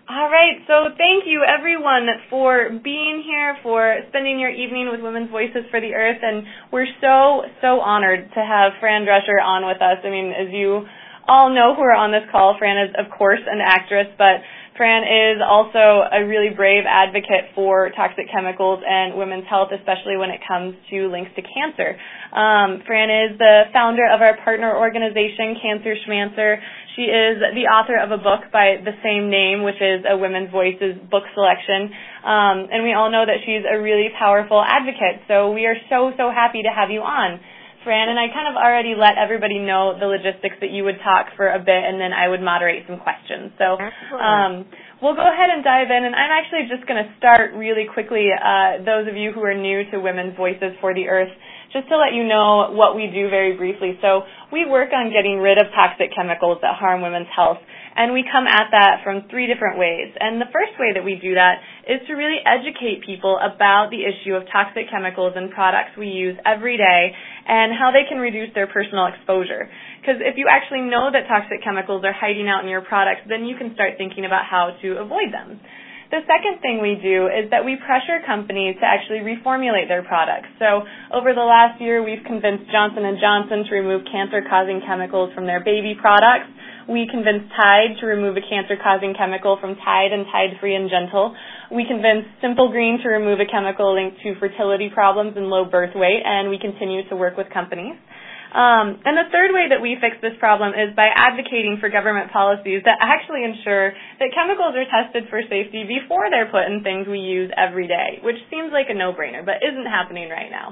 All right, so thank you everyone for being here, for spending your evening with Women's Voices for the Earth, and we're so honored to have Fran Drescher on with us. I mean, as you all know who are on this call, Fran is, of course, an actress, but Fran is also a really brave advocate for toxic chemicals and women's health, especially when it comes to links to cancer. Fran is the founder of our partner organization, Cancer Schmancer. She is the author of a book by the same name, which is a Women's Voices book selection. And we all know that she's a really powerful advocate, so we are so happy to have you on. Fran, and I kind of already let everybody know the logistics that you would talk for a bit, and then I would moderate some questions. So we'll go ahead and dive in, and I'm actually just going to start really quickly, those of you who are new to Women's Voices for the Earth, just to let you know what we do very briefly. So we work on getting rid of toxic chemicals that harm women's health, and we come at that from 3 different ways. And the first way that we do that is to really educate people about the issue of toxic chemicals and products we use every day and how they can reduce their personal exposure. Because if you actually know that toxic chemicals are hiding out in your products, then you can start thinking about how to avoid them. The second thing we do is that we pressure companies to actually reformulate their products. So over the last year, we've convinced Johnson & Johnson to remove cancer-causing chemicals from their baby products. We convinced Tide to remove a cancer-causing chemical from Tide and Tide Free and Gentle. We convinced Simple Green to remove a chemical linked to fertility problems and low birth weight, and we continue to work with companies. And the third way that we fix this problem is by advocating for government policies that actually ensure that chemicals are tested for safety before they're put in things we use every day, which seems like a no-brainer, but isn't happening right now.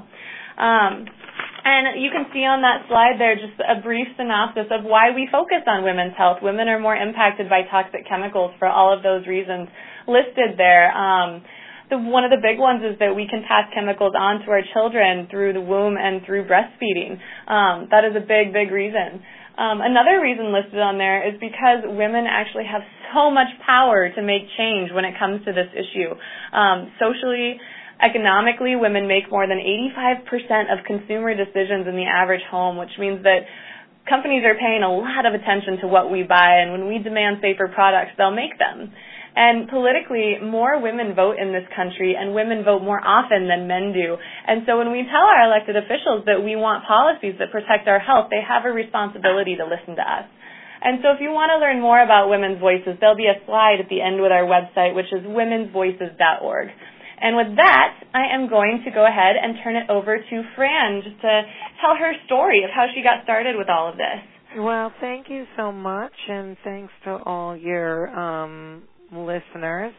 And you can see on that slide there just a brief synopsis of why we focus on women's health. Women are more impacted by toxic chemicals for all of those reasons listed there. One of the big ones is that we can pass chemicals on to our children through the womb and through breastfeeding. That is a big reason. Another reason listed on there is because women actually have so much power to make change when it comes to this issue. Socially, economically, women make more than 85% of consumer decisions in the average home, which means that companies are paying a lot of attention to what we buy, and when we demand safer products, they'll make them. And politically, more women vote in this country, and women vote more often than men do. And so when we tell our elected officials that we want policies that protect our health, they have a responsibility to listen to us. And so if you want to learn more about Women's Voices, there'll be a slide at the end with our website, which is womensvoices.org. And with that, I am going to go ahead and turn it over to Fran just to tell her story of how she got started with all of this. Well, thank you so much, and thanks to all your listeners.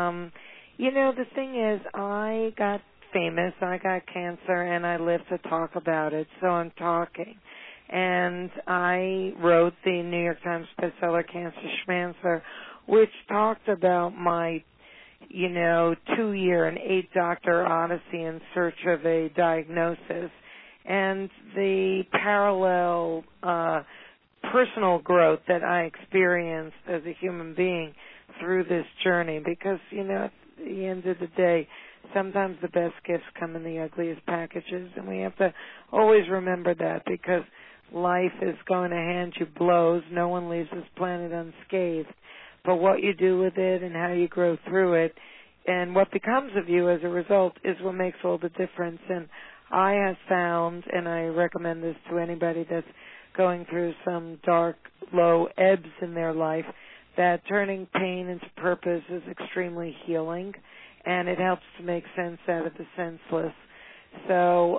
The thing is, I got famous, I got cancer, and I live to talk about it, so I'm talking. And I wrote the New York Times bestseller, Cancer Schmancer, which talked about my 2-year and 8-doctor odyssey in search of a diagnosis and the parallel personal growth that I experienced as a human being through this journey, because, at the end of the day, sometimes the best gifts come in the ugliest packages, and we have to always remember that, because life is going to hand you blows. No one leaves this planet unscathed. But what you do with it and how you grow through it and what becomes of you as a result is what makes all the difference. And I have found, and I recommend this to anybody that's going through some dark, low ebbs in their life, that turning pain into purpose is extremely healing, and it helps to make sense out of the senseless. So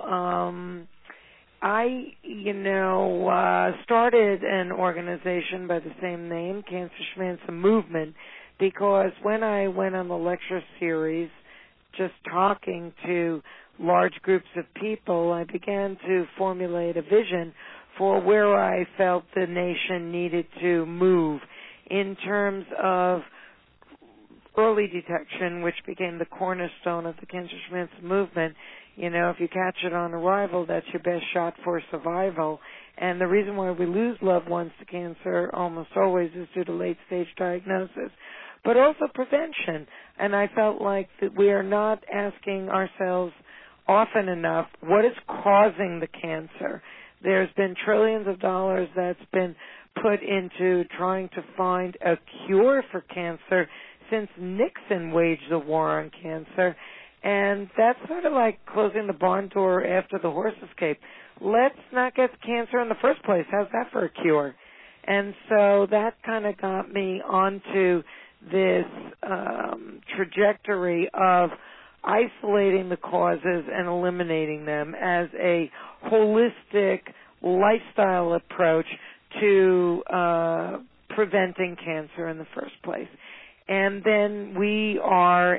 I, started an organization by the same name, Cancer Schmancer Movement, because when I went on the lecture series just talking to large groups of people, I began to formulate a vision for where I felt the nation needed to move in terms of early detection, which became the cornerstone of the Cancer Schmancer Movement. If you catch it on arrival, that's your best shot for survival. And the reason why we lose loved ones to cancer almost always is due to late-stage diagnosis, but also prevention. And I felt like that we are not asking ourselves often enough what is causing the cancer. There's been trillions of dollars that's been put into trying to find a cure for cancer since Nixon waged a war on cancer. And that's sort of like closing the barn door after the horses came. Let's not get cancer in the first place. How's that for a cure? And so that kind of got me onto this trajectory of isolating the causes and eliminating them as a holistic lifestyle approach to preventing cancer in the first place. And then we are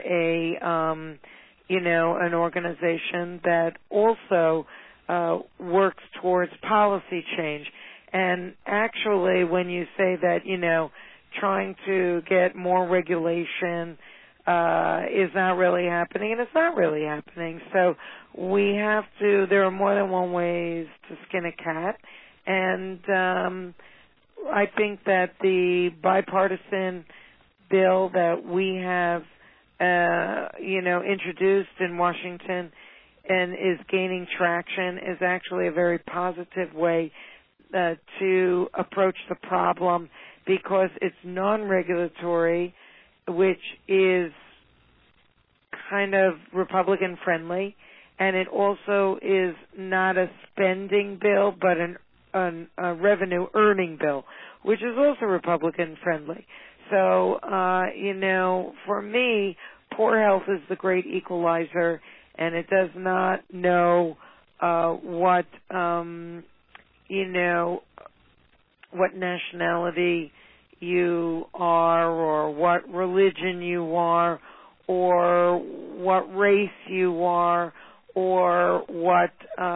an organization that also works towards policy change. And actually, when you say that, trying to get more regulation is not really happening, and it's not really happening. So there are more than one ways to skin a cat. And I think that the bipartisan bill that we have introduced in Washington and is gaining traction is actually a very positive way to approach the problem, because it's non-regulatory, which is kind of Republican friendly, and it also is not a spending bill but a revenue earning bill, which is also Republican friendly. So, for me, poor health is the great equalizer, and it does not know what nationality you are, or what religion you are, or what race you are, or what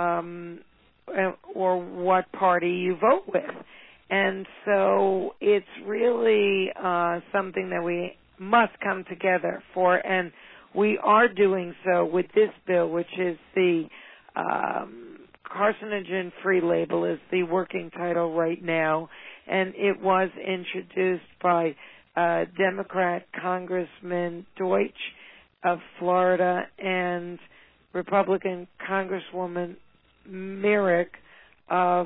party you vote with. And so it's really something that we must come together for, and we are doing so with this bill, which is the carcinogen-free label is the working title right now, and it was introduced by Democrat Congressman Deutsch of Florida and Republican Congresswoman Myrick of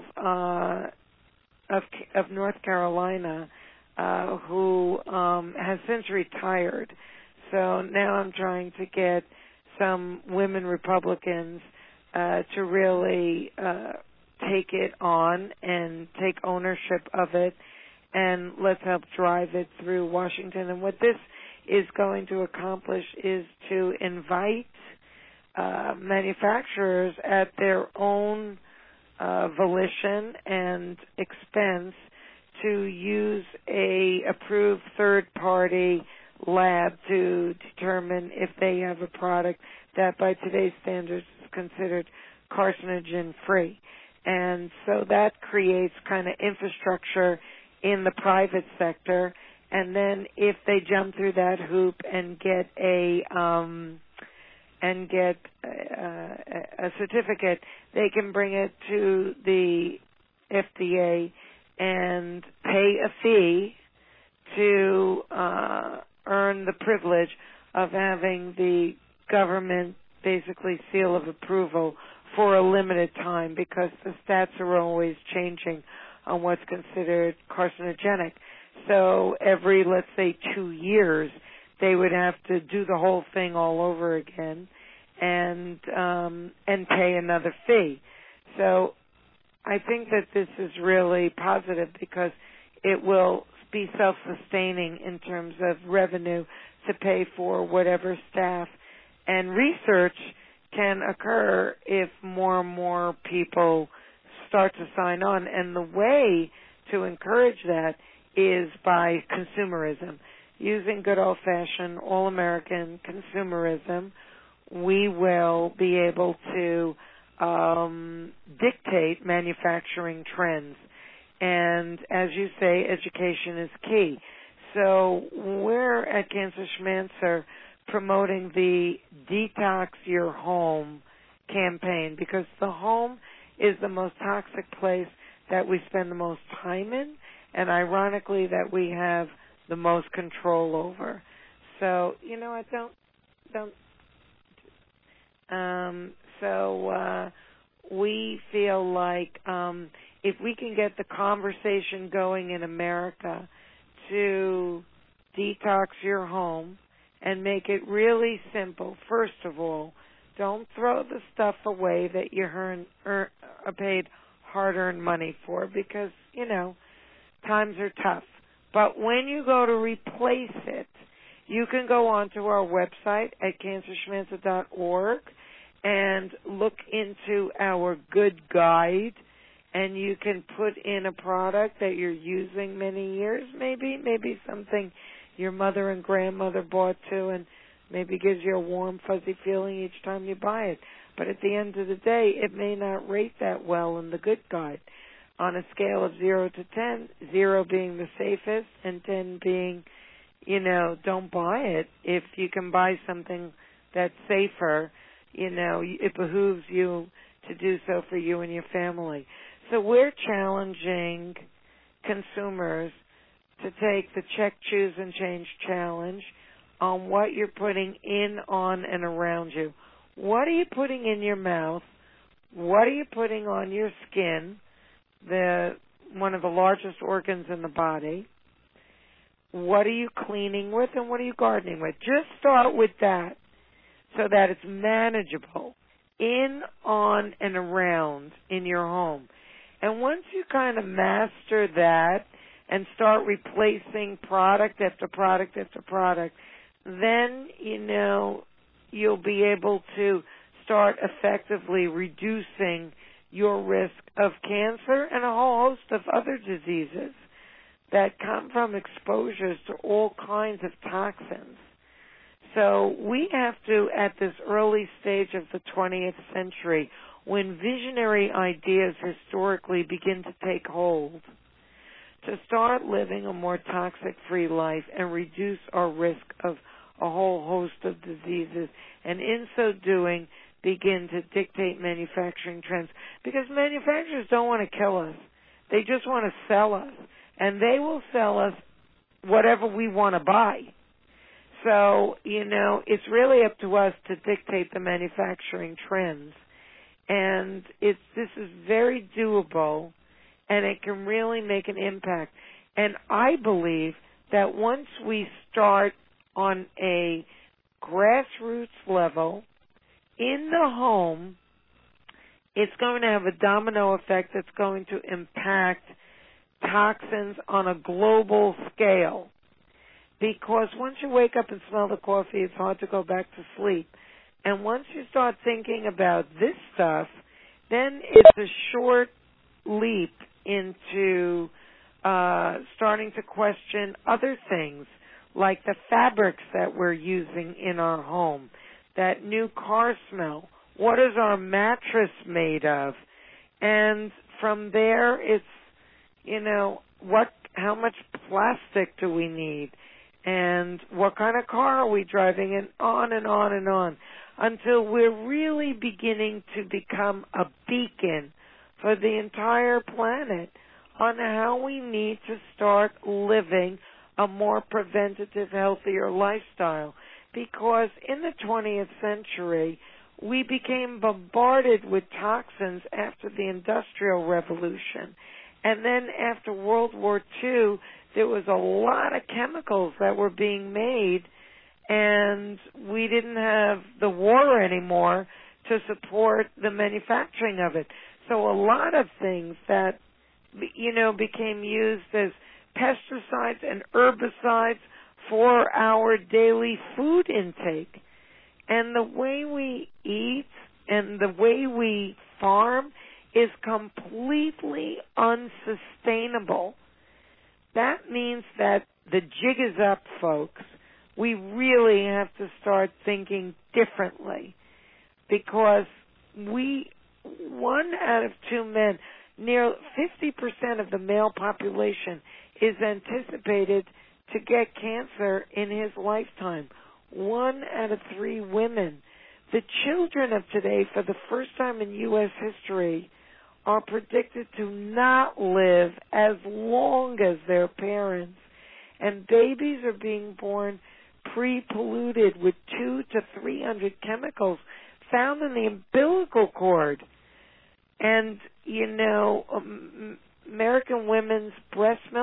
North Carolina, who has since retired. So now I'm trying to get some women Republicans to really take it on and take ownership of it, and let's help drive it through Washington. And what this is going to accomplish is to invite manufacturers at their own volition and expense to use a approved third-party lab to determine if they have a product that by today's standards is considered carcinogen-free. And so that creates kind of infrastructure in the private sector, and then if they jump through that hoop and get a certificate, they can bring it to the FDA and pay a fee to earn the privilege of having the government basically seal of approval for a limited time, because the stats are always changing on what's considered carcinogenic. So every, let's say, 2 years, they would have to do the whole thing all over again and pay another fee. So I think that this is really positive, because it will be self-sustaining in terms of revenue to pay for whatever staff, and research can occur if more and more people start to sign on. And the way to encourage that is by consumerism. Using good old-fashioned, all-American consumerism, we will be able to dictate manufacturing trends. And as you say, education is key. So we're at Cancer Schmancer promoting the Detox Your Home campaign, because the home is the most toxic place that we spend the most time in, and ironically that we have the most control over. So, we feel like if we can get the conversation going in America to detox your home and make it really simple. First of all, don't throw the stuff away that you paid hard-earned money for because, times are tough. But when you go to replace it, you can go onto our website at cancerschmancer.org and look into our good guide, and you can put in a product that you're using many years, maybe something your mother and grandmother bought too, and maybe gives you a warm, fuzzy feeling each time you buy it. But at the end of the day, it may not rate that well in the good guide. On a scale of 0 to 10, 0 being the safest and 10 being, don't buy it. If you can buy something that's safer, it behooves you to do so for you and your family. So we're challenging consumers to take the Check, Choose, and Change challenge on what you're putting in, on, and around you. What are you putting in your mouth? What are you putting on your skin, one of the largest organs in the body? What are you cleaning with, and what are you gardening with? Just start with that so that it's manageable in, on, and around in your home. And once you kind of master that and start replacing product after product after product, then, you'll be able to start effectively reducing your risk of cancer and a whole host of other diseases that come from exposures to all kinds of toxins. So we have to, at this early stage of the 20th century, when visionary ideas historically begin to take hold, to start living a more toxic-free life and reduce our risk of a whole host of diseases, and in so doing, begin to dictate manufacturing trends. Because manufacturers don't want to kill us. They just want to sell us. And they will sell us whatever we want to buy. So, it's really up to us to dictate the manufacturing trends. And this is very doable, and it can really make an impact. And I believe that once we start on a grassroots level in the home, it's going to have a domino effect that's going to impact toxins on a global scale. Because once you wake up and smell the coffee, it's hard to go back to sleep. And once you start thinking about this stuff, then it's a short leap into starting to question other things, like the fabrics that we're using in our home, that new car smell. What is our mattress made of? And from there, it's, how much plastic do we need? And what kind of car are we driving? And on and on and on, until we're really beginning to become a beacon for the entire planet on how we need to start living a more preventative, healthier lifestyle. Because in the 20th century, we became bombarded with toxins after the Industrial Revolution. And then after World War II, there was a lot of chemicals that were being made, and we didn't have the war anymore to support the manufacturing of it. So a lot of things that, became used as pesticides and herbicides for our daily food intake. And the way we eat and the way we farm is completely unsustainable. That means that the jig is up, folks. We really have to start thinking differently, because one out of two men, near 50% of the male population is anticipated to get cancer in his lifetime. 1 out of 3 women. The children of today, for the first time in U.S. history, are predicted to not live as long as their parents. And babies are being born pre-polluted with 200 to 300 chemicals found in the umbilical cord. And, American women's breast milk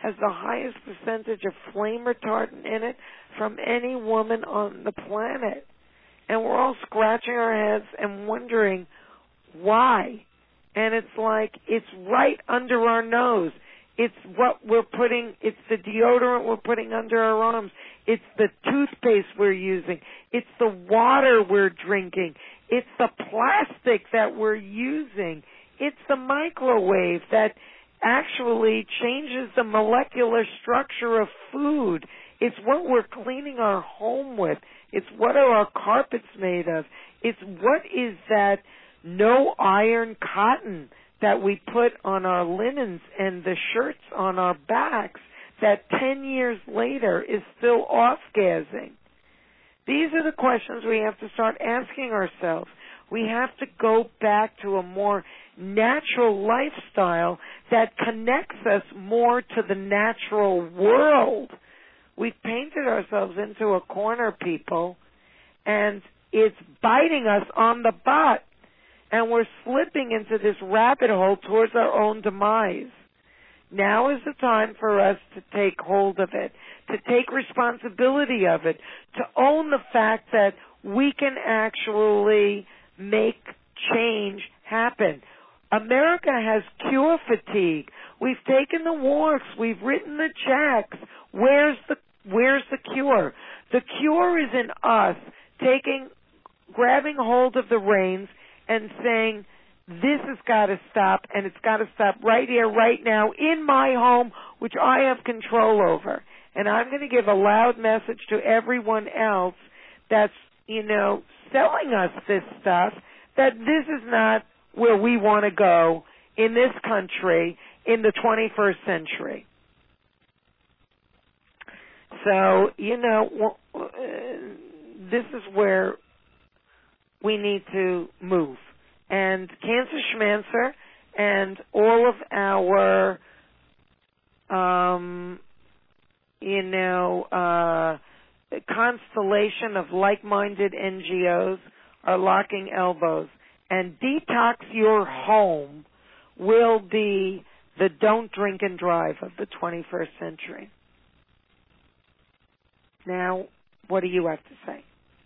has the highest percentage of flame retardant in it from any woman on the planet. And we're all scratching our heads and wondering why. And it's like, it's right under our nose. It's what we're putting, it's the deodorant we're putting under our arms. It's the toothpaste we're using. It's the water we're drinking. It's the plastic that we're using. It's the microwave that actually changes the molecular structure of food. It's what we're cleaning our home with. It's what are our carpets made of. It's what is that no iron cotton that we put on our linens and the shirts on our backs that 10 years later is still off-gassing. These are the questions we have to start asking ourselves. We have to go back to a more natural lifestyle that connects us more to the natural world. We've painted ourselves into a corner, people, and it's biting us on the butt. And we're slipping into this rabbit hole towards our own demise. Now is the time for us to take hold of it, to take responsibility of it, to own the fact that we can actually make change happen. America has cure fatigue. We've taken the walks. We've written the checks. Where's the cure? The cure is in us grabbing hold of the reins and saying, this has got to stop, and it's got to stop right here, right now, in my home, which I have control over. And I'm going to give a loud message to everyone else that's, selling us this stuff, that this is not where we want to go in this country in the 21st century. So, this is where we need to move. And Cancer Schmancer and all of our, constellation of like-minded NGOs are locking elbows. And Detox Your Home will be the don't drink and drive of the 21st century. Now, what do you have to say?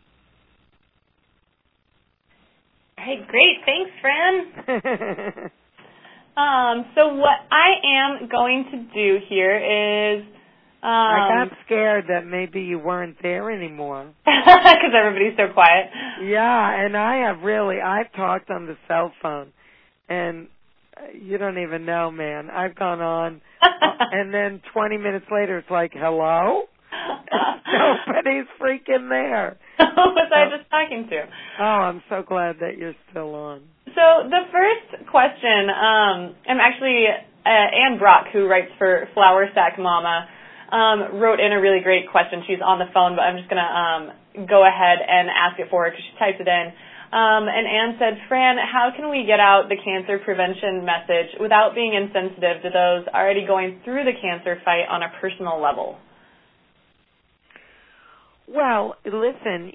Hey, great. Thanks, Fran. So what I am going to do here is... I got scared that maybe you weren't there anymore. Because everybody's so quiet. Yeah, and I've talked on the cell phone, and you don't even know, man. I've gone on, and then 20 minutes later it's like, hello? Nobody's freaking there. Who was I just talking to? Oh, I'm so glad that you're still on. So the first question, I'm actually Ann Brock, who writes for Flower Sack Mama, wrote in a really great question. She's on the phone, but I'm just going to go ahead and ask it for her because she typed it in. And Ann said, Fran, how can we get out the cancer prevention message without being insensitive to those already going through the cancer fight on a personal level? Well, listen,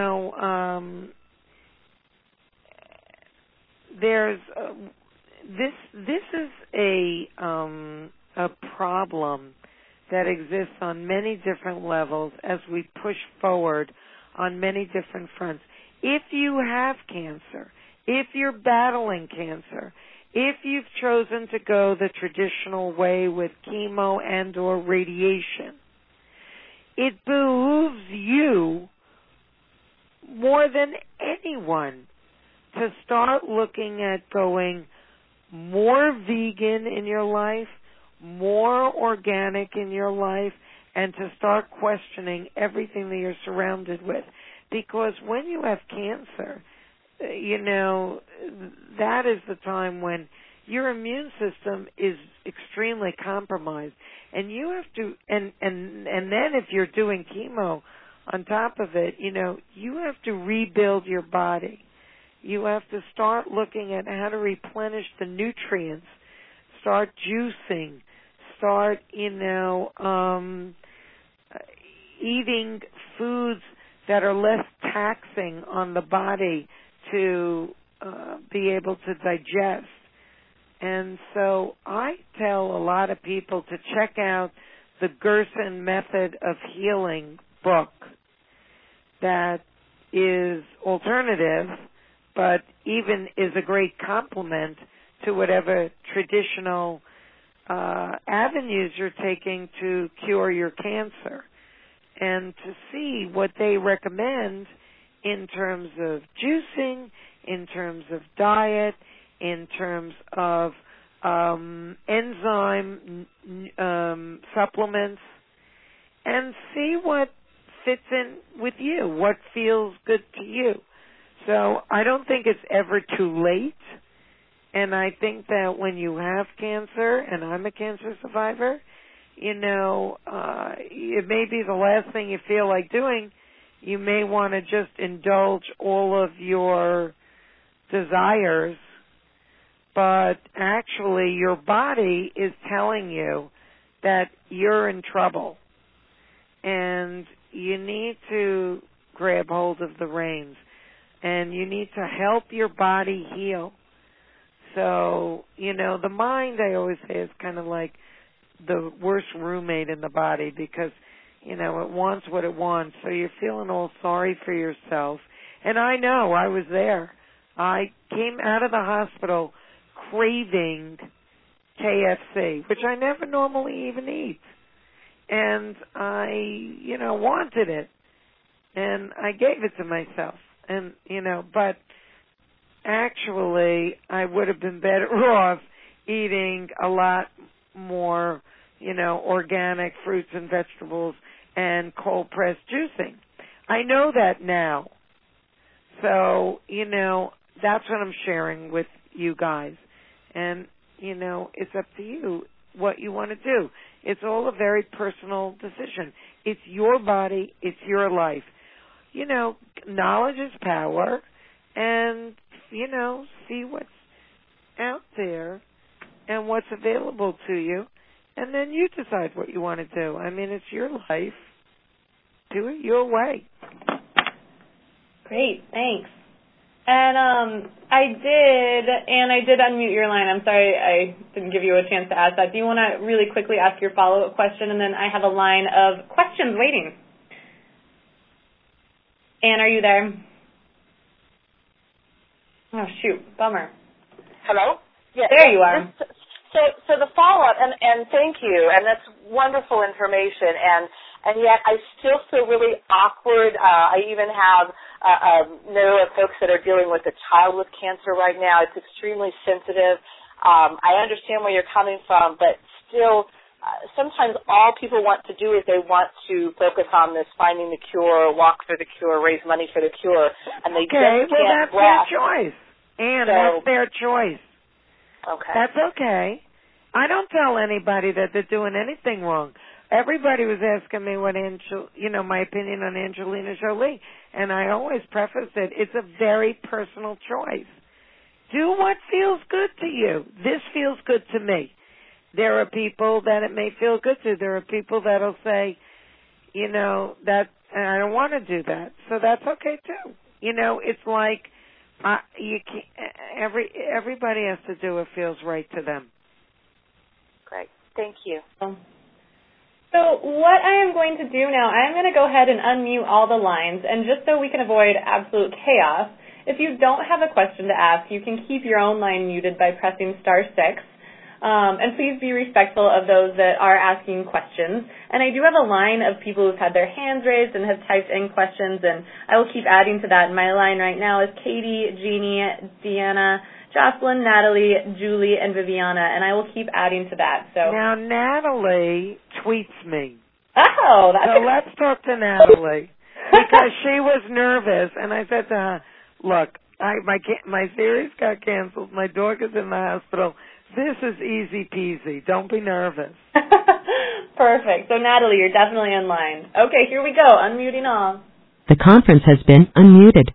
there's this is a problem that exists on many different levels as we push forward on many different fronts. If you have cancer, if you're battling cancer, if you've chosen to go the traditional way with chemo and or radiation, it behooves you more than anyone to start looking at going more vegan in your life, more organic in your life, and to start questioning everything that you're surrounded with. Because when you have cancer, that is the time when your immune system is extremely compromised. And you have to, and then if you're doing chemo on top of it, you have to rebuild your body. You have to start looking at how to replenish the nutrients, start juicing, start, eating foods that are less taxing on the body to be able to digest. And so I tell a lot of people to check out the Gerson Method of Healing book that is alternative, but even is a great complement to whatever traditional avenues you're taking to cure your cancer, and to see what they recommend in terms of juicing, in terms of diet, in terms of enzyme supplements, and see what fits in with you, what feels good to you. So I don't think it's ever too late. And I think that when you have cancer, and I'm a cancer survivor, it may be the last thing you feel like doing. You may want to just indulge all of your desires, but actually your body is telling you that you're in trouble. And you need to grab hold of the reins. And you need to help your body heal. So, the mind, I always say, is kind of like the worst roommate in the body because, it wants what it wants. So you're feeling all sorry for yourself. And I know, I was there. I came out of the hospital craving KFC, which I never normally even eat. And I, wanted it. And I gave it to myself. And, but actually, I would have been better off eating a lot more, organic fruits and vegetables and cold-pressed juicing. I know that now. So, that's what I'm sharing with you guys. And, it's up to you what you want to do. It's all a very personal decision. It's your body. It's your life. Knowledge is power. And see what's out there and what's available to you, and then you decide what you want to do. I mean, it's your life. Do it your way. Great, thanks. And I did unmute your line. I'm sorry I didn't give you a chance to ask that. Do you want to really quickly ask your follow-up question, and then I have a line of questions waiting. Anne, are you there? Oh, shoot. Bummer. Hello? Yeah, there you are. So the follow-up, and thank you, and that's wonderful information, and yet I still feel really awkward. I even know of folks that are dealing with a child with cancer right now. It's extremely sensitive. I understand where you're coming from, but still, sometimes all people want to do is they want to focus on this, finding the cure, walk for the cure, raise money for the cure, and they just can't that's grasp. Their choice. And that's their choice. Okay. That's okay. I don't tell anybody that they're doing anything wrong. Everybody was asking me what my opinion on Angelina Jolie, and I always preface it. It's a very personal choice. Do what feels good to you. This feels good to me. There are people that it may feel good to. There are people that'll say, that I don't want to do that. So that's okay too. It's like you can't. Everybody has to do what feels right to them. Great. Thank you. So what I am going to do now, I am going to go ahead and unmute all the lines, and just so we can avoid absolute chaos, if you don't have a question to ask, you can keep your own line muted by pressing *6. And please be respectful of those that are asking questions. And I do have a line of people who've had their hands raised and have typed in questions, and I will keep adding to that. My line right now is Katie, Jeannie, Deanna, Jocelyn, Natalie, Julie, and Viviana, and I will keep adding to that. So now Natalie tweets me. Oh, that's so let's talk to Natalie because she was nervous, and I said to her, "Look, my series got canceled. My dog is in the hospital. This is easy peasy. Don't be nervous." Perfect. So Natalie, you're definitely in line. Okay, here we go. Unmuting all. The conference has been unmuted.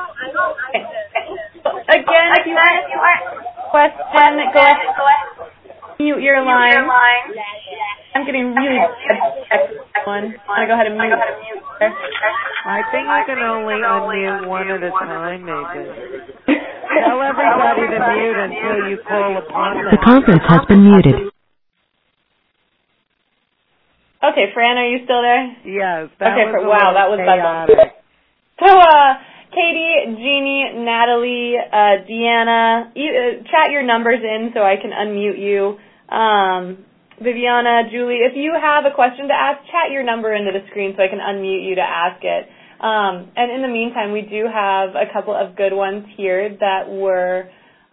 Again, if you want a question, go ahead. Mute your line. I'm getting really one. I'm going to go ahead and mute. I think you can only unmute one at a time, maybe. Tell everybody to mute until you call upon them. The conference has been muted. Okay, Fran, are you still there? Yes. That was chaotic. So, Katie, Jeannie, Natalie, Deanna, chat your numbers in so I can unmute you. Viviana, Julie, if you have a question to ask, chat your number into the screen so I can unmute you to ask it. And in the meantime, we do have a couple of good ones here that were,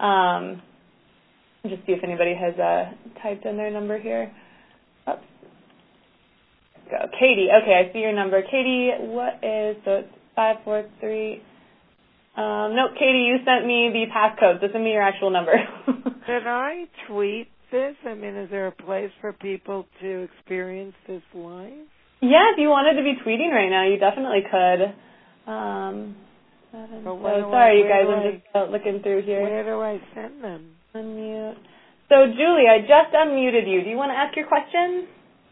just see if anybody has typed in their number here. Oops. Go. Katie, okay, I see your number. Katie, so it's 543. No, Katie, you sent me the passcode, so send me your actual number. Did I tweet this? I mean, is there a place for people to experience this live? Yeah, if you wanted to be tweeting right now, you definitely could. Sorry, you guys, I'm just looking through here. Where do I send them? Unmute. So, Julie, I just unmuted you. Do you want to ask your question?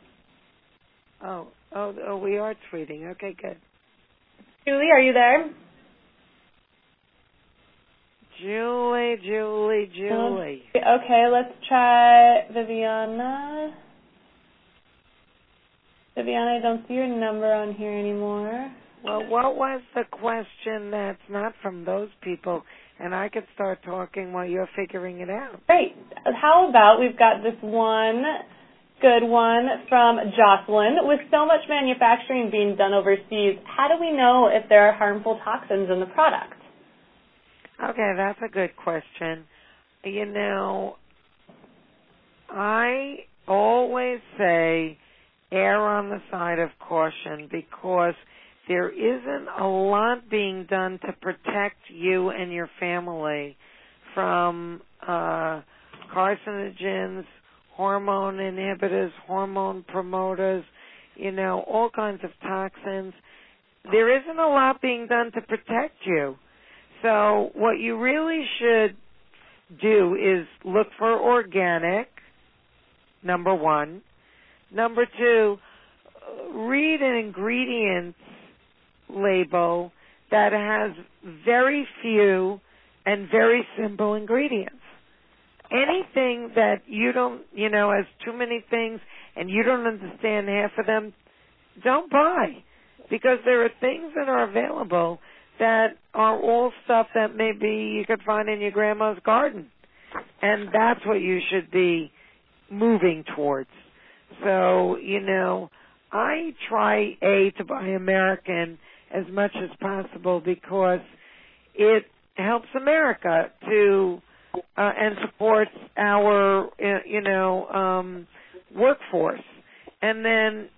Oh, we are tweeting. Okay, good. Julie, are you there? Julie. Okay, let's try Viviana. Viviana, I don't see your number on here anymore. Well, what was the question that's not from those people? And I could start talking while you're figuring it out. Great. How about we've got this one good one from Jocelyn. With so much manufacturing being done overseas, how do we know if there are harmful toxins in the product? Okay, that's a good question. You know, I always say err on the side of caution because there isn't a lot being done to protect you and your family from carcinogens, hormone inhibitors, hormone promoters, you know, all kinds of toxins. There isn't a lot being done to protect you. So what you really should do is look for organic, number one. Number two, read an ingredients label that has very few and very simple ingredients. Anything that you don't, has too many things and you don't understand half of them, don't buy. Because there are things that are available that are all stuff that maybe you could find in your grandma's garden. And that's what you should be moving towards. So, I try, to buy American as much as possible because it helps America to and supports our, workforce. And then,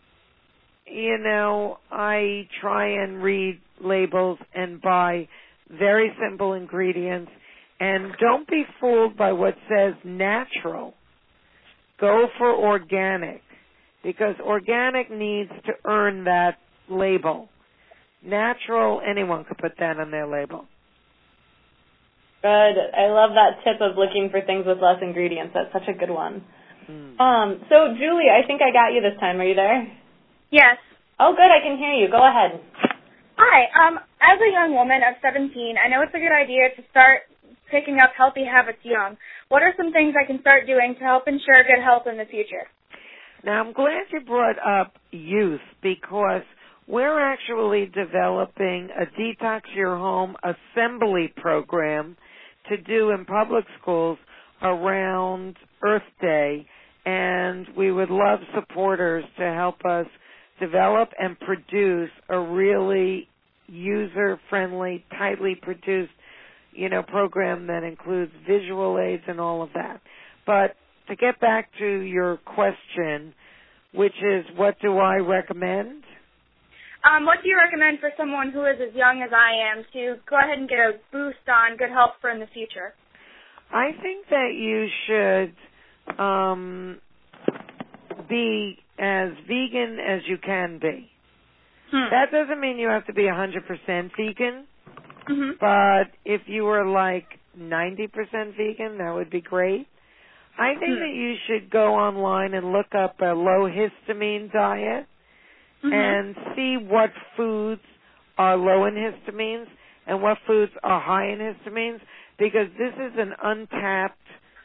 I try and read labels and buy very simple ingredients. And don't be fooled by what says natural. Go for organic because organic needs to earn that label. Natural, anyone could put that on their label. Good. I love that tip of looking for things with less ingredients. That's such a good one. So, Julie, I think I got you this time. Are you there? Yes. Oh, good. I can hear you. Go ahead. Hi. As a young woman of 17, I know it's a good idea to start picking up healthy habits young. What are some things I can start doing to help ensure good health in the future? Now, I'm glad you brought up youth because we're actually developing a Detox Your Home assembly program to do in public schools around Earth Day, and we would love supporters to help us develop and produce a really user-friendly, tightly produced, program that includes visual aids and all of that. But to get back to your question, which is what do I recommend? What do you recommend for someone who is as young as I am to go ahead and get a boost on good health for in the future? I think that you should be as vegan as you can be. That doesn't mean you have to be 100% vegan, but if you were like 90% vegan, that would be great. I think that you should go online and look up a low histamine diet and see what foods are low in histamines and what foods are high in histamines. because this is an untapped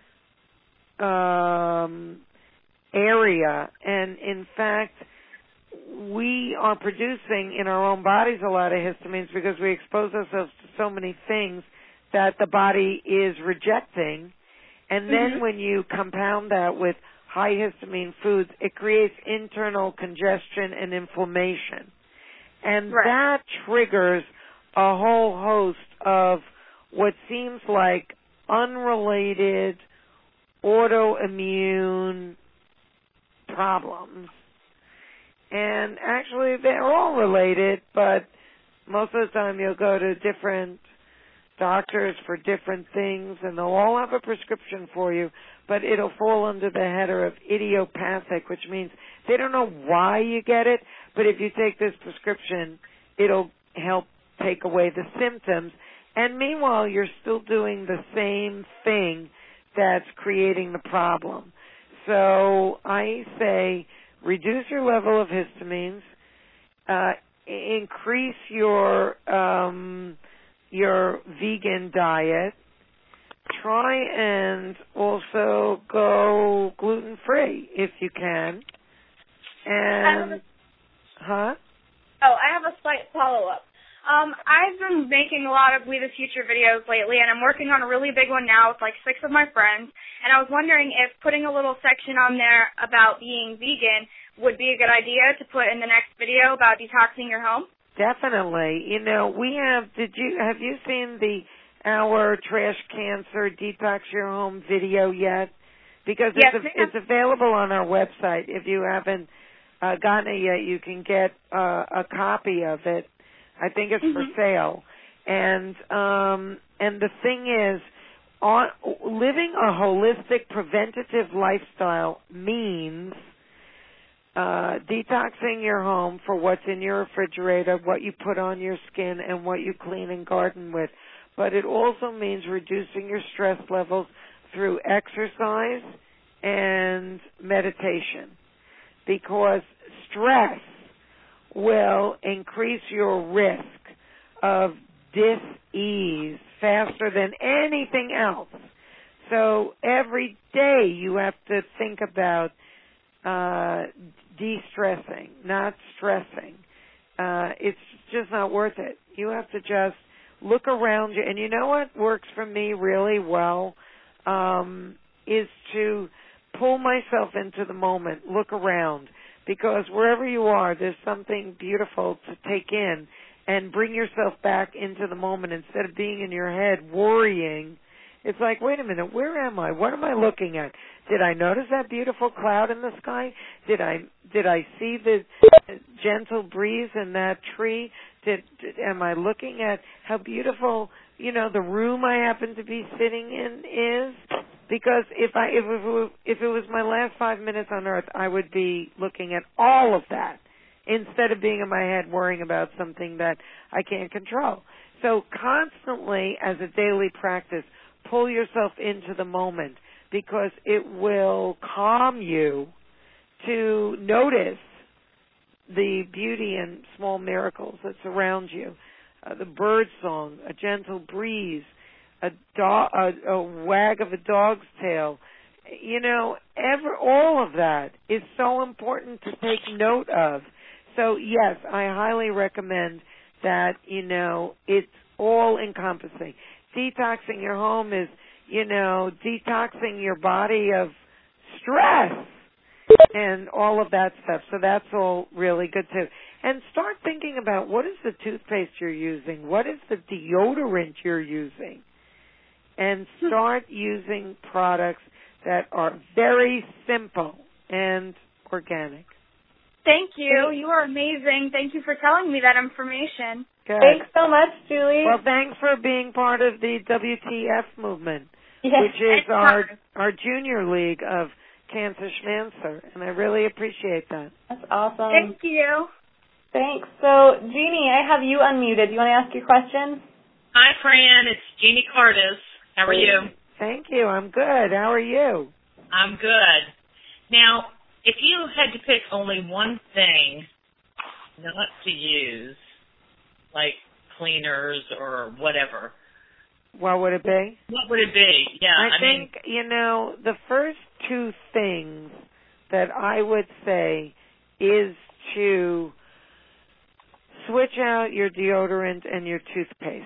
area, and in fact, we are producing in our own bodies a lot of histamines because we expose ourselves to so many things that the body is rejecting. And then when you compound that with high histamine foods, it creates internal congestion and inflammation. And that triggers a whole host of what seems like unrelated autoimmune problems. And actually, they're all related, but most of the time you'll go to different doctors for different things, and they'll all have a prescription for you, but it'll fall under the header of idiopathic, which means they don't know why you get it, but if you take this prescription, it'll help take away the symptoms. And meanwhile, you're still doing the same thing that's creating the problem. So I say reduce your level of histamines, increase your vegan diet, try and also go gluten-free if you can. And, I have a slight follow-up. I've been making a lot of We the Future videos lately, and I'm working on a really big one now with like 6 of my friends, and I was wondering if putting a little section on there about being vegan would be a good idea to put in the next video about detoxing your home. Definitely. You know, have you seen our trash cancer detox your home video yet? Because it's available on our website. If you haven't gotten it yet, you can get a copy of it. I think it's for sale. And the thing is, living a holistic preventative lifestyle means detoxing your home for what's in your refrigerator, what you put on your skin, and what you clean and garden with. But it also means reducing your stress levels through exercise and meditation, because stress will increase your risk of dis-ease faster than anything else. So every day you have to think about de-stressing, not stressing. It's just not worth it. You have to just look around you. And you know what works for me really well is to pull myself into the moment, look around. Because wherever you are, there's something beautiful to take in and bring yourself back into the moment instead of being in your head worrying. It's like, wait a minute, where am I? What am I looking at? Did I notice that beautiful cloud in the sky? Did I see the gentle breeze in that tree? Am I looking at how beautiful, the room I happen to be sitting in is? Because if it was my last 5 minutes on earth, I would be looking at all of that instead of being in my head worrying about something that I can't control. So constantly, as a daily practice, pull yourself into the moment, because it will calm you to notice the beauty and small miracles that surround you. The bird song, a gentle breeze, a wag of a dog's tail. All of that is so important to take note of. So, yes, I highly recommend that, it's all encompassing. Detoxing your home is, detoxing your body of stress and all of that stuff. So that's all really good too. And start thinking about, what is the toothpaste you're using? What is the deodorant you're using? And start using products that are very simple and organic. Thank you. You are amazing. Thank you for telling me that information. Good. Thanks so much, Julie. Well, thanks for being part of the WTF movement, yes, which is our junior league of Cancer Schmancer, and I really appreciate that. That's awesome. Thank you. Thanks. So, Jeannie, I have you unmuted. Do you want to ask your question? Hi, Fran. It's Jeannie Cardis. How are you? Thank you. I'm good. How are you? I'm good. Now, if you had to pick only one thing not to use, like cleaners or whatever, What would it be? What would it be? Yeah, I think, the first two things that I would say is to switch out your deodorant and your toothpaste.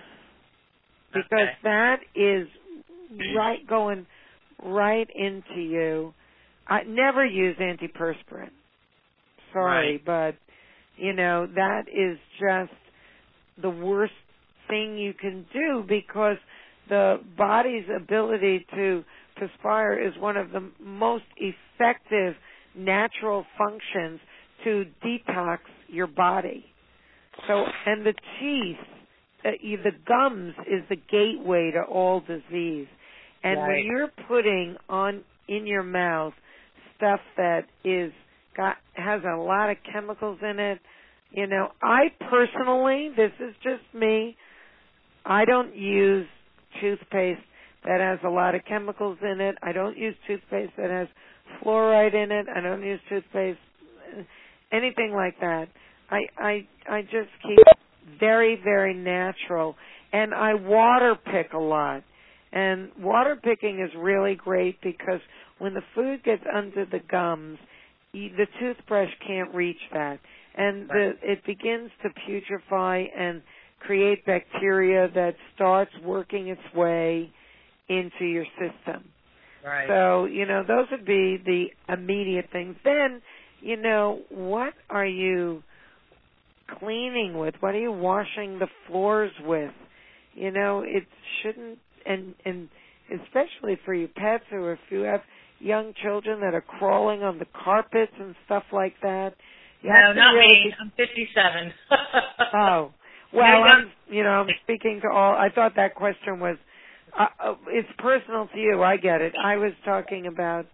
Because that is going right into you. I never use antiperspirant. Sorry, but, that is just the worst thing you can do, because the body's ability to perspire is one of the most effective natural functions to detox your body. So, and the teeth, the gums is the gateway to all disease. And when you're putting in your mouth stuff that has a lot of chemicals in it, I personally, this is just me, I don't use toothpaste that has a lot of chemicals in it. I don't use toothpaste that has fluoride in it. I don't use toothpaste, anything like that. I just keep very, very natural. And I water pick a lot. And water picking is really great because when the food gets under the gums, the toothbrush can't reach that. And it begins to putrefy and create bacteria that starts working its way into your system. Right. So, those would be the immediate things. Then, what are you cleaning with? What are you washing the floors with? It shouldn't, and especially for your pets, or if you have young children that are crawling on the carpets and stuff like that. No, not me. I'm 57. Oh. Well, I'm speaking to all. I thought that question was, it's personal to you. I get it. I was talking about,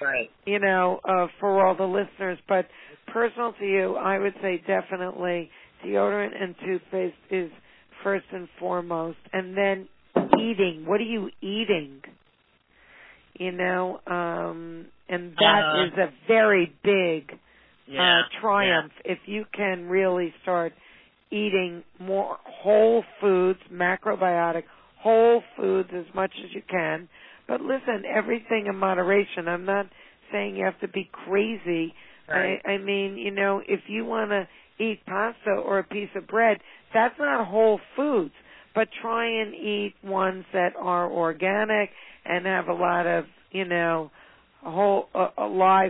for all the listeners, but personal to you, I would say definitely deodorant and toothpaste is first and foremost. And then eating. What are you eating? And that is a very big triumph if you can really start eating more whole foods, macrobiotic, whole foods as much as you can. But listen, everything in moderation. I'm not saying you have to be crazy. Right. I mean, if you want to eat pasta or a piece of bread, that's not whole foods. But try and eat ones that are organic and have a lot of, whole live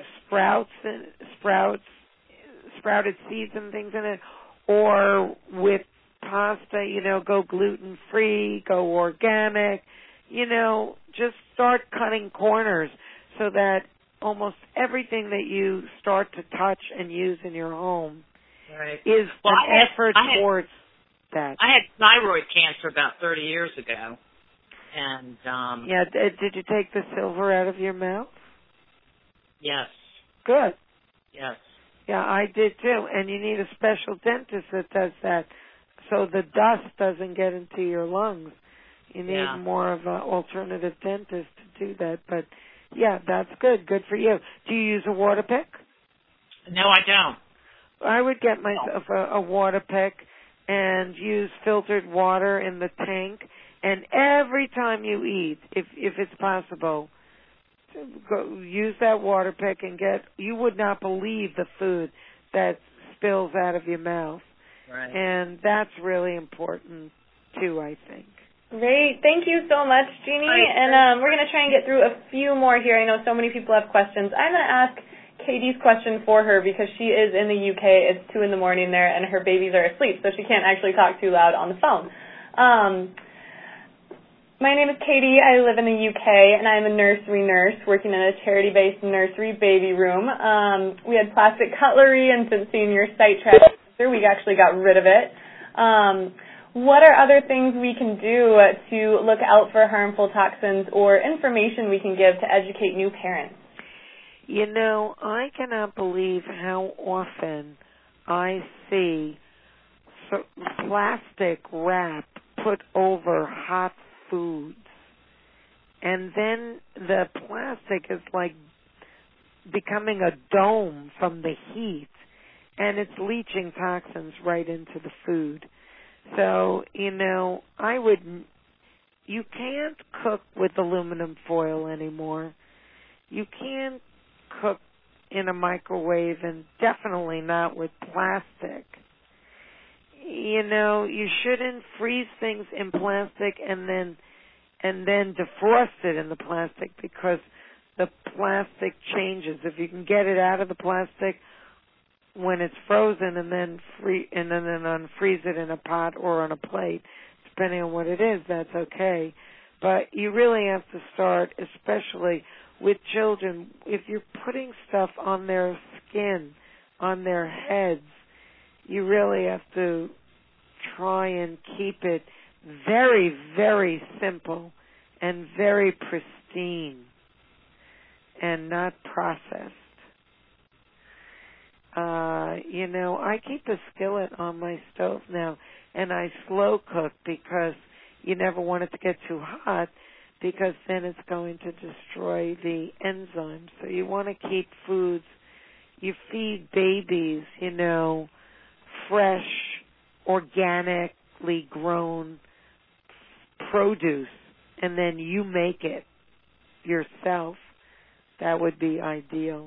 sprouted seeds and things in it. Or with pasta, go gluten-free, go organic, just start cutting corners so that almost everything that you start to touch and use in your home is an effort towards that. I had thyroid cancer about 30 years ago. And did you take the silver out of your mouth? Yes. Good. Yes. Yeah, I did too. And you need a special dentist that does that so the dust doesn't get into your lungs. You need more of an alternative dentist to do that. But, yeah, that's good. Good for you. Do you use a water pick? No, I don't. I would get myself a water pick and use filtered water in the tank. And every time you eat, if it's possible, go use that water pick and you would not believe the food that spills out of your mouth. Right. And that's really important too, I think. Great. Thank you so much, Jeannie. And we're going to try and get through a few more here. I know so many people have questions. I'm going to ask Katie's question for her because she is in the UK. It's 2 a.m. there, and her babies are asleep, so she can't actually talk too loud on the phone. My name is Katie. I live in the UK, and I'm a nursery nurse working in a charity-based nursery baby room. We had plastic cutlery, and since seeing your site transfer, we actually got rid of it. What are other things we can do to look out for harmful toxins or information we can give to educate new parents? I cannot believe how often I see plastic wrap put over hot foods. And then the plastic is like becoming a dome from the heat, and it's leaching toxins right into the food. So, I would you can't cook with aluminum foil anymore. You can't cook in a microwave, and definitely not with plastic. You shouldn't freeze things in plastic and then defrost it in the plastic, because the plastic changes. If you can get it out of the plastic when it's frozen and then unfreeze it in a pot or on a plate, depending on what it is, that's okay. But you really have to start, especially with children, if you're putting stuff on their skin, on their heads, you really have to try and keep it very, very simple and very pristine and not processed. I keep a skillet on my stove now, and I slow cook because you never want it to get too hot, because then it's going to destroy the enzymes. So you want to keep foods. You feed babies, fresh, organically grown produce, and then you make it yourself. That would be ideal.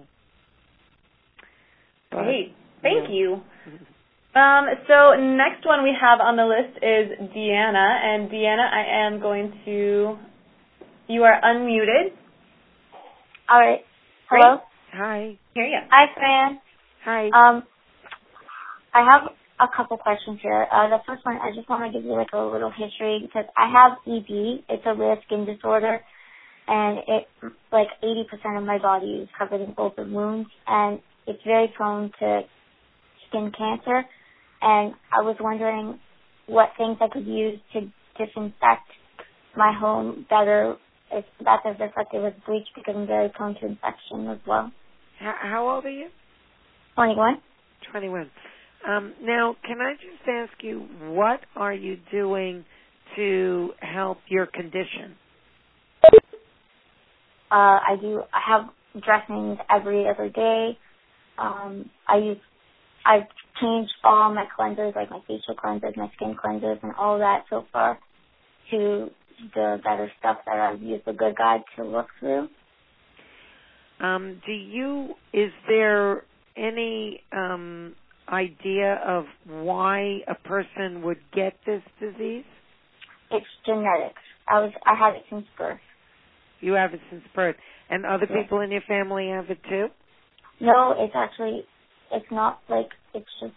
Great. Thank you. So next one we have on the list is Deanna. And Deanna, I am going to... You are unmuted. All right. Hello? Hi. Hear you. Hi, Fran. Hi. I have a couple questions here. The first one, I just want to give you a little history, because I have EB. It's a rare skin disorder, and 80% of my body is covered in open wounds, and it's very prone to skin cancer. And I was wondering what things I could use to disinfect my home better, if that's as effective as bleach, because I'm very prone to infection as well. How old are you? 21. 21. Now, can I just ask you, what are you doing to help your condition? I have dressings every other day. I've changed all my cleansers, like my facial cleansers, my skin cleansers, and all that so far, to the better stuff that I've used the Good Guide to look through. Is there any idea of why a person would get this disease? It's genetics. I had it since birth. You have it since birth. And other people in your family have it too? No, it's not it's just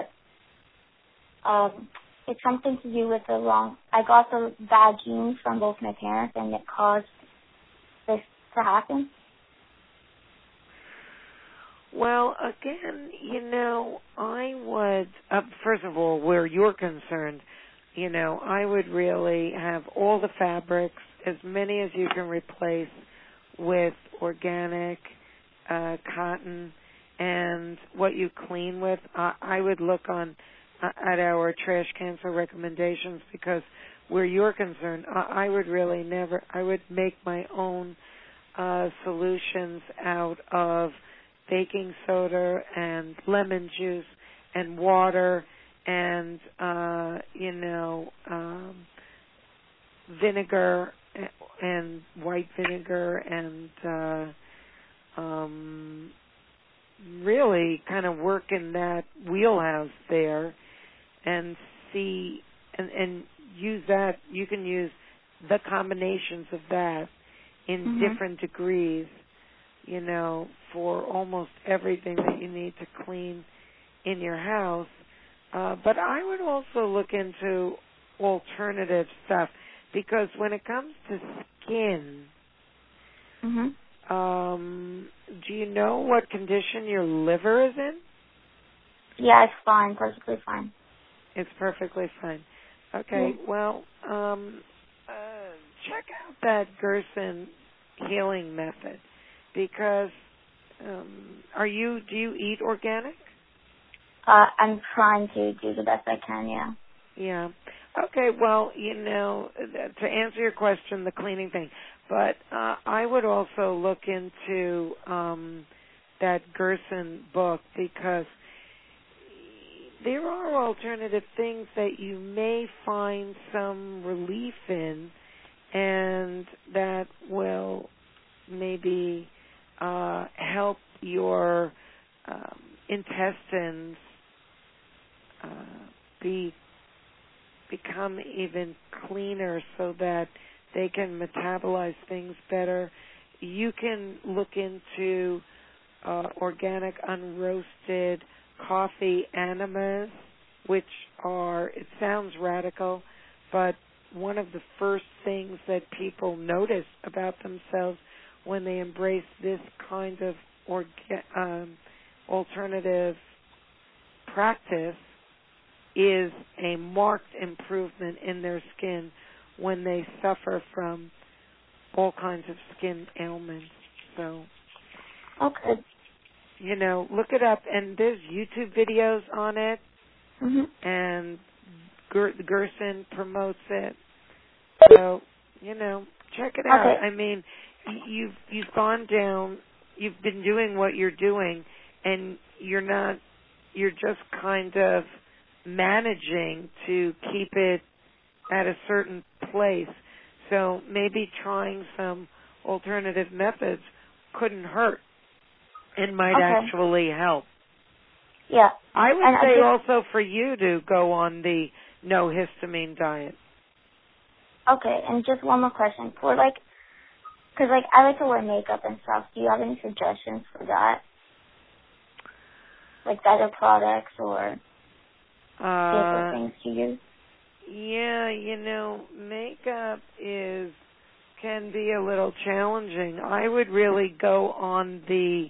it's something to do with I got the bad genes from both my parents, and it caused this to happen. Well, again, I would, first of all, where you're concerned, I would really have all the fabrics, as many as you can replace with organic cotton, and what you clean with. I would look at our trash can for recommendations, because where you're concerned, I would really I would make my own solutions out of baking soda and lemon juice and water and vinegar and white vinegar and really kind of work in that wheelhouse there and see and use that. You can use the combinations of that in different degrees, for almost everything that you need to clean in your house. But I would also look into alternative stuff, because when it comes to skin, do you know what condition your liver is in? Yeah, it's fine, perfectly fine. It's perfectly fine. Okay, well, check out that Gerson healing method, because do you eat organic? I'm trying to do the best I can, yeah. Yeah. Okay, well, to answer your question, the cleaning thing, but I would also look into that Gerson book, because there are alternative things that you may find some relief in and that will maybe help your intestines become even cleaner so that they can metabolize things better. You can look into organic unroasted coffee enemas, which are, it sounds radical, but one of the first things that people notice about themselves when they embrace this kind of alternative practice is a marked improvement in their skin when they suffer from all kinds of skin ailments. So, okay, look it up, and there's YouTube videos on it, and Gerson promotes it. So, check it out. Okay. I mean, you've gone down, you've been doing what you're doing, and you're just kind of managing to keep it at a certain place. So maybe trying some alternative methods couldn't hurt and might actually help. Yeah. I would say also for you to go on the no histamine diet. Okay, and just one more question. Because I like to wear makeup and stuff. Do you have any suggestions for that? Like better products or different things to use? Yeah, makeup can be a little challenging. I would really go to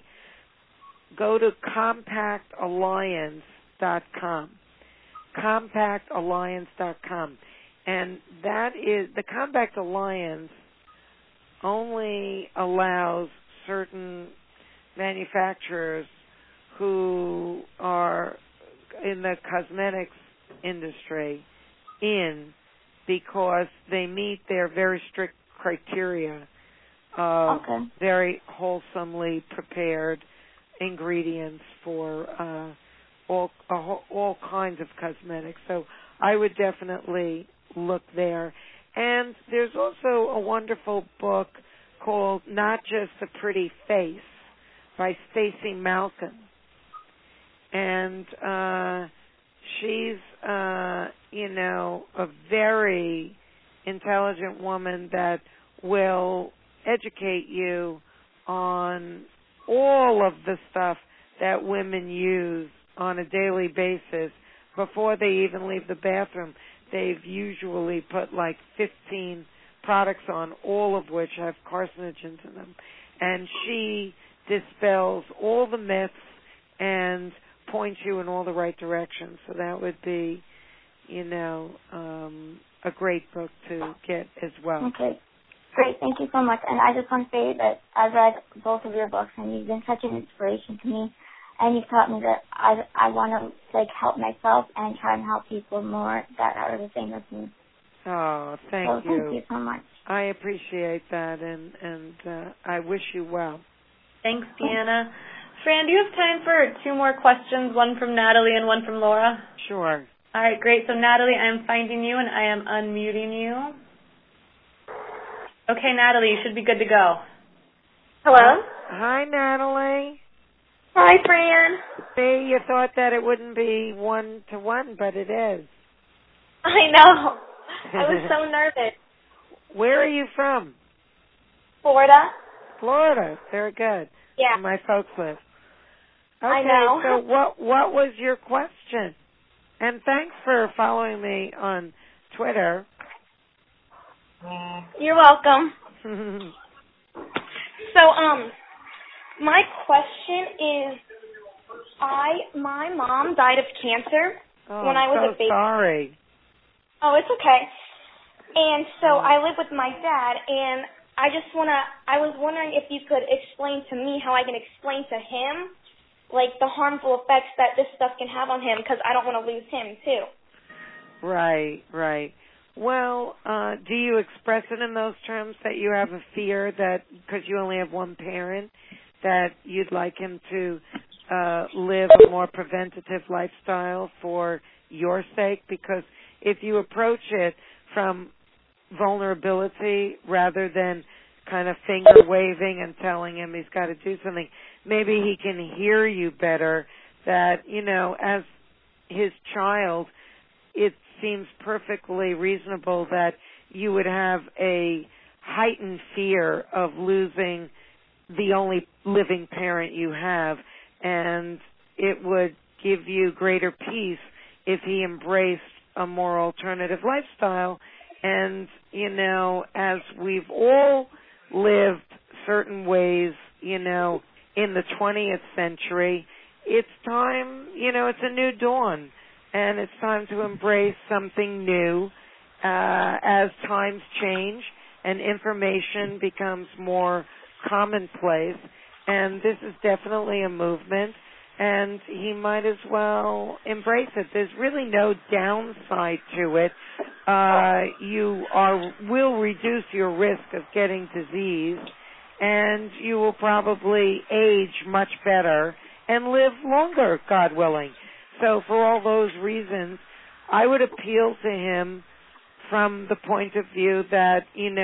CompactAlliance.com. CompactAlliance.com. And that is, the Compact Alliance only allows certain manufacturers who are in the cosmetics industry because they meet their very strict criteria of very wholesomely prepared ingredients for all kinds of cosmetics. So I would definitely look there. And there's also a wonderful book called Not Just a Pretty Face by Stacey Malkin. And she's, a very intelligent woman that will educate you on all of the stuff that women use on a daily basis before they even leave the bathroom. They've usually put like 15 products on, all of which have carcinogens in them. And she dispels all the myths and points you in all the right directions. So that would be, a great book to get as well. Okay. Great. Thank you so much. And I just want to say that I've read both of your books, and you've been such an inspiration to me. And you've taught me that I want to help myself and try and help people more that are the same as me. Oh, thank you. Thank you so much. I appreciate that, and I wish you well. Thanks, Deanna. Fran, do you have time for 2 more questions, one from Natalie and one from Laura? Sure. All right, great. So, Natalie, I am finding you, and I am unmuting you. Okay, Natalie, you should be good to go. Hello? Hi, Natalie. Hi, Fran. See, you thought that it wouldn't be 1-to-1, but it is. I know. I was so nervous. Where are you from? Florida. Florida. Very good. Yeah. Where my folks live. Okay, I know. So what was your question? And thanks for following me on Twitter. You're welcome. So, my question is, my mom died of cancer when I was a baby. Sorry. Oh, it's okay. And so I live with my dad, and I was wondering if you could explain to me how I can explain to him, the harmful effects that this stuff can have on him, because I don't want to lose him, too. Right. Well, do you express it in those terms that you have a fear that, because you only have one parent, that you'd like him to live a more preventative lifestyle for your sake? Because if you approach it from, vulnerability rather than kind of finger waving and telling him he's got to do something. Maybe he can hear you better, that, as his child, it seems perfectly reasonable that you would have a heightened fear of losing the only living parent you have, and it would give you greater peace if he embraced a more alternative lifestyle. And, as we've all lived certain ways, in the 20th century, it's time, it's a new dawn, and it's time to embrace something new as times change and information becomes more commonplace. And this is definitely a movement, and he might as well embrace it. There's really no downside to it. You will reduce your risk of getting disease, and you will probably age much better and live longer, God willing. So for all those reasons, I would appeal to him from the point of view that,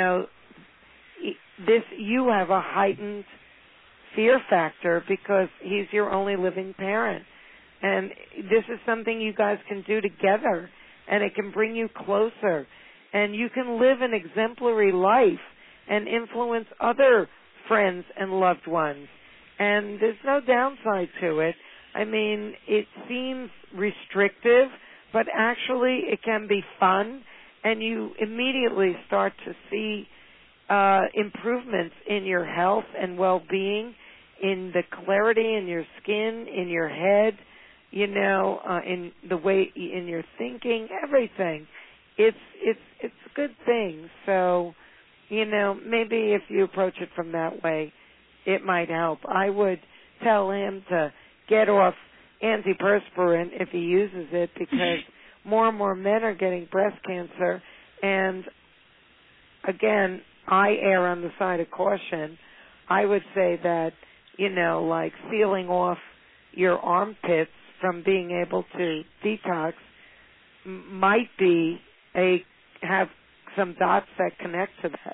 you have a heightened fear factor because he's your only living parent. And this is something you guys can do together, and it can bring you closer. And you can live an exemplary life and influence other friends and loved ones. And there's no downside to it. I mean, it seems restrictive, but actually it can be fun, and you immediately start to see improvements in your health and well-being, in the clarity in your skin, in your head, in the way, in your thinking, everything. It's a good thing. So, maybe if you approach it from that way, it might help. I would tell him to get off antiperspirant if he uses it, because more and more men are getting breast cancer. And again, I err on the side of caution. I would say that, like sealing off your armpits from being able to detox might be have some dots that connect to that.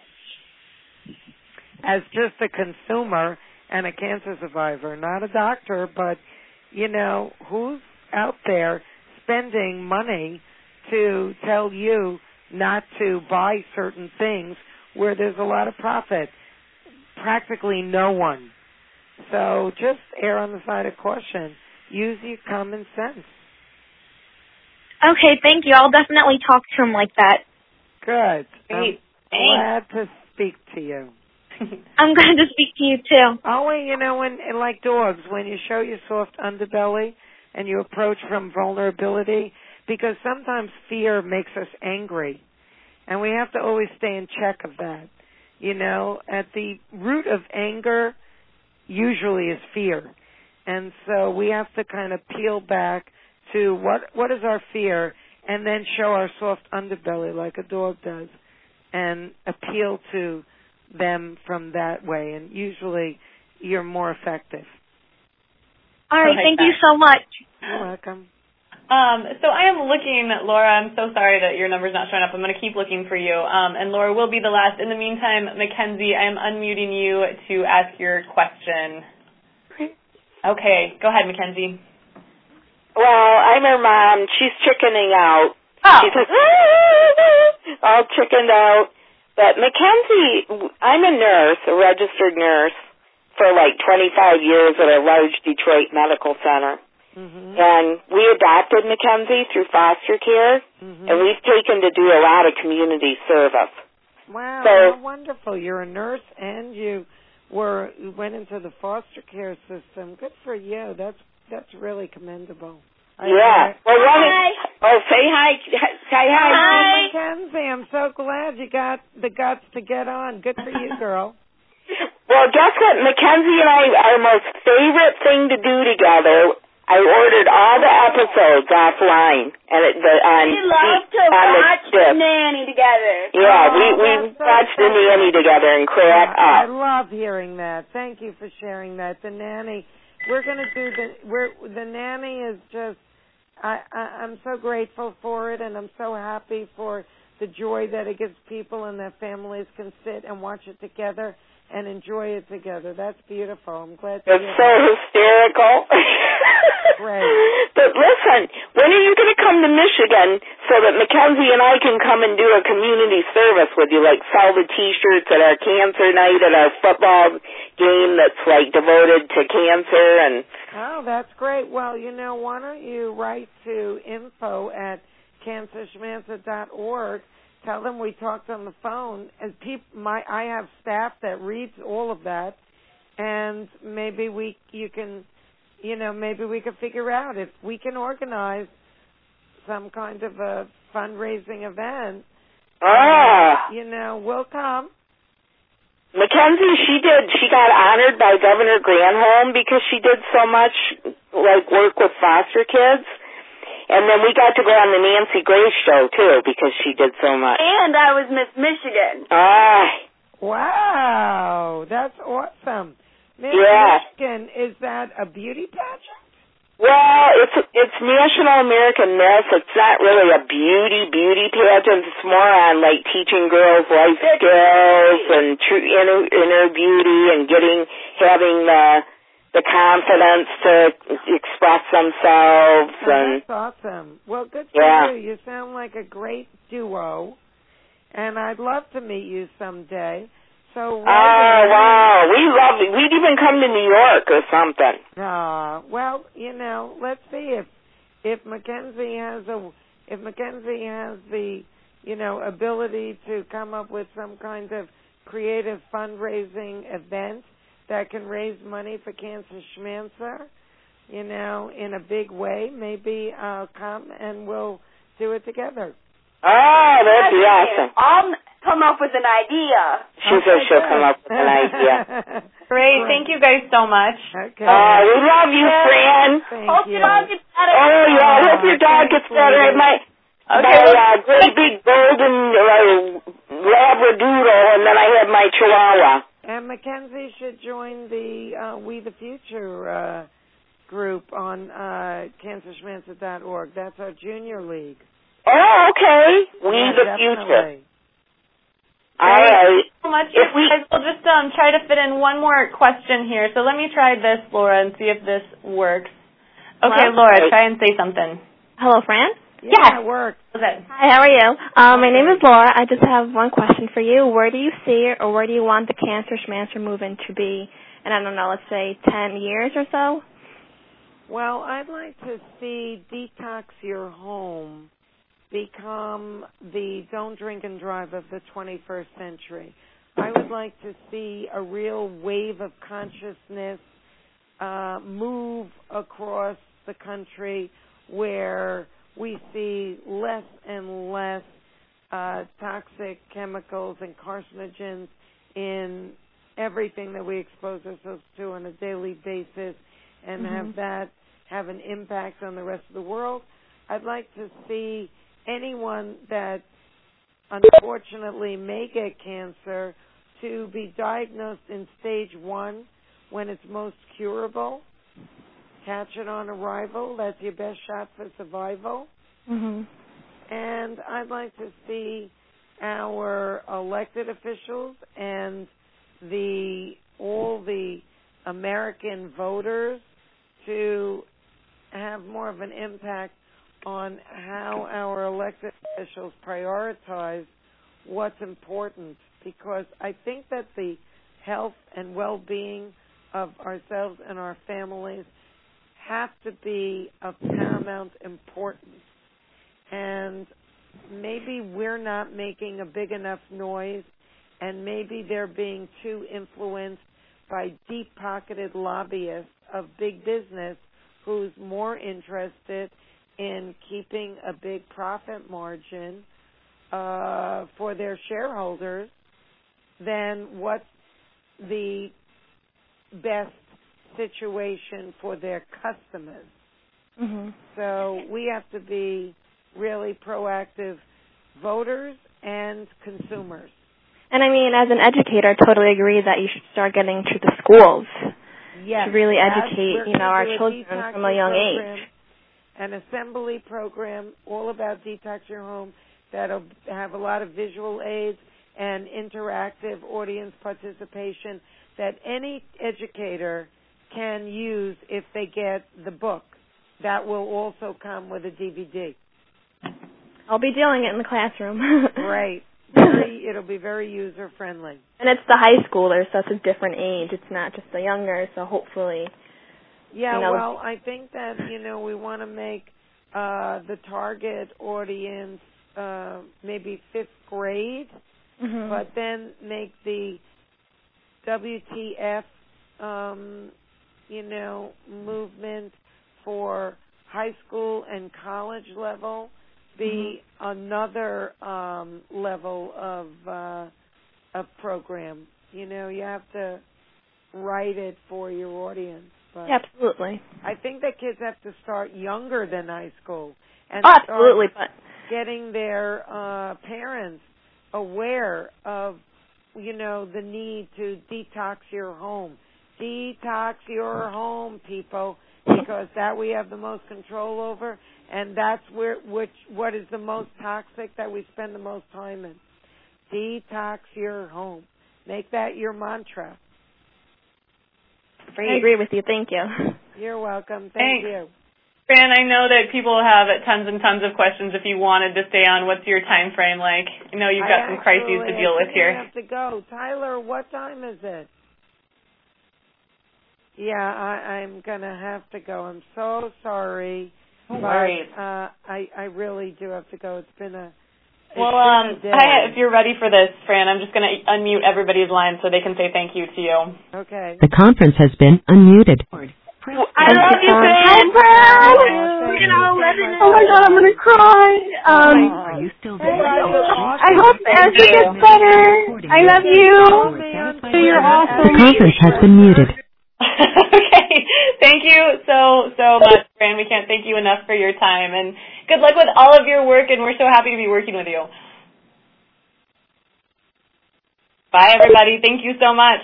As just a consumer and a cancer survivor, not a doctor, but, who's out there spending money to tell you not to buy certain things where there's a lot of profit? Practically no one. So just err on the side of caution. Use your common sense. Okay, thank you. I'll definitely talk to him like that. Good. I'm glad to speak to you. I'm glad to speak to you, too. Always, when, like dogs, when you show your soft underbelly and you approach from vulnerability, because sometimes fear makes us angry, and we have to always stay in check of that. At the root of anger usually is fear. And so we have to kind of peel back to what is our fear, and then show our soft underbelly like a dog does, and appeal to them from that way. And usually you're more effective. All right, thank you so much. You're welcome. So I am looking, Laura, I'm so sorry that your number's not showing up. I'm going to keep looking for you. And Laura will be the last. In the meantime, Mackenzie, I am unmuting you to ask your question. Okay, go ahead, Mackenzie. Well, I'm her mom. She's chickening out. Oh. She's like, all chickened out. But Mackenzie, I'm a nurse, a registered nurse, for like 25 years at a large Detroit medical center. Mm-hmm. And we adopted Mackenzie through foster care, and we've taken to do a lot of community service. Wow, how wonderful. You're a nurse and you went into the foster care system. Good for you. That's really commendable. Yeah. Well, say hi. Say hi. Hi, Mackenzie. I'm so glad you got the guts to get on. Good for you, girl. Well, guess what? Mackenzie and I, our most favorite thing to do together, I ordered all the episodes offline. We love to watch The Nanny together. Yeah, we watched The Nanny together and crack up. I love hearing that. Thank you for sharing that. The Nanny, we're going to do The Nanny is just I'm so grateful for it, and I'm so happy for the joy that it gives people and their families can sit and watch it together and enjoy it together. That's beautiful. I'm glad to hear that. It's so hysterical. Great. But listen, when are you going to come to Michigan so that Mackenzie and I can come and do a community service with you, like sell the T-shirts at our cancer night, at our football game that's like devoted to cancer? And oh, that's great. Well, why don't you write to info@cancerschmancer.org. Tell them we talked on the phone. And I have staff that reads all of that, and maybe we can figure out if we can organize some kind of a fundraising event. We'll come. Mackenzie, she got honored by Governor Granholm because she did so much work with foster kids. And then we got to go on the Nancy Grace show, too, because she did so much. And I was Miss Michigan. Wow. That's awesome. Miss Michigan, is that a beauty pageant? Well, it's National American Miss. It's not really a beauty pageant. It's more on, teaching girls life skills and true inner beauty and having the confidence to express themselves. That's awesome. Well, good for you. You sound like a great duo, and I'd love to meet you someday. So wow. We'd even come to New York or something. Well, let's see if Mackenzie has the ability to come up with some kind of creative fundraising event that can raise money for Cancer Schmancer, in a big way. Maybe I'll come and we'll do it together. Oh, that'd be awesome. I'll come up with an idea. She says she'll come up with an idea. Great. Thank you guys so much. Okay. We love you, Fran. Hope your dog gets better. Oh, yeah. I hope your dog gets better. My great big golden Labradoodle, and then I have my Chihuahua. And Mackenzie should join the We the Future group on cancerschmancer.org. That's our junior league. Oh, okay. We the Future. All right. So much. We'll just try to fit in one more question here. So let me try this, Laura, and see if this works. Okay, Laura, try and say something. Hello, Fran? Yeah, it works. Okay. Hi, how are you? My name is Laura. I just have one question for you. Where do you see or where do you want the Cancer Schmancer movement to be in, I don't know, let's say 10 years or so? Well, I'd like to see Detox Your Home become the don't drink and drive of the 21st century. I would like to see a real wave of consciousness move across the country where we see less and less toxic chemicals and carcinogens in everything that we expose ourselves to on a daily basis, and have an impact on the rest of the world. I'd like to see anyone that unfortunately may get cancer to be diagnosed in stage 1 when it's most curable. Catch it on arrival. That's your best shot for survival. And I'd like to see our elected officials and all the American voters to have more of an impact on how our elected officials prioritize what's important, because I think that the health and well-being of ourselves and our families have to be of paramount importance. And maybe we're not making a big enough noise, and maybe they're being too influenced by deep-pocketed lobbyists of big business who's more interested in keeping a big profit margin for their shareholders than what's the best situation for their customers. So we have to be really proactive voters and consumers. And I mean, as an educator, I totally agree that you should start getting to the schools to really educate, our children from a young age. an assembly program all about Detox Your Home that'll have a lot of visual aids and interactive audience participation that any educator can use if they get the book. That will also come with a DVD. I'll be doing it in the classroom. Right. It'll be very user-friendly. And it's the high schoolers, so it's a different age. It's not just the younger, so hopefully... Yeah, well, I think that, we want to make the target audience maybe 5th grade, but then make the WTF, movement for high school and college level be another level of program. You have to write it for your audience. But yeah, absolutely. I think that kids have to start younger than high school and absolutely, but getting their parents aware of, the need to detox your home. Detox your home, people, because that we have the most control over, and that's what is the most toxic that we spend the most time in. Detox your home. Make that your mantra. I agree with you. Thank you. You're welcome. Thank you. Fran, I know that people have tons and tons of questions. If you wanted to stay on, what's your time frame like? I know you've got some crises to deal with here. I have to go. Tyler, what time is it? Yeah, I'm going to have to go. I'm so sorry. No worries. I really do have to go. It's been a if you're ready for this, Fran, I'm just going to unmute everybody's line so they can say thank you to you. Okay. The conference has been unmuted. I love you, Fran. Hi, Fran. Oh my God, I'm going to cry. Are you still there? I hope Ashley gets better. I love you. You're awesome. The conference has been muted. Okay. Thank you so much, Fran. We can't thank you enough for your time. And good luck with all of your work, and we're so happy to be working with you. Bye, everybody. Thank you so much.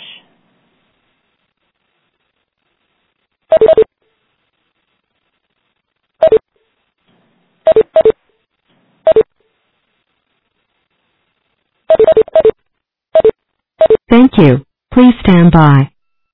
Thank you. Please stand by.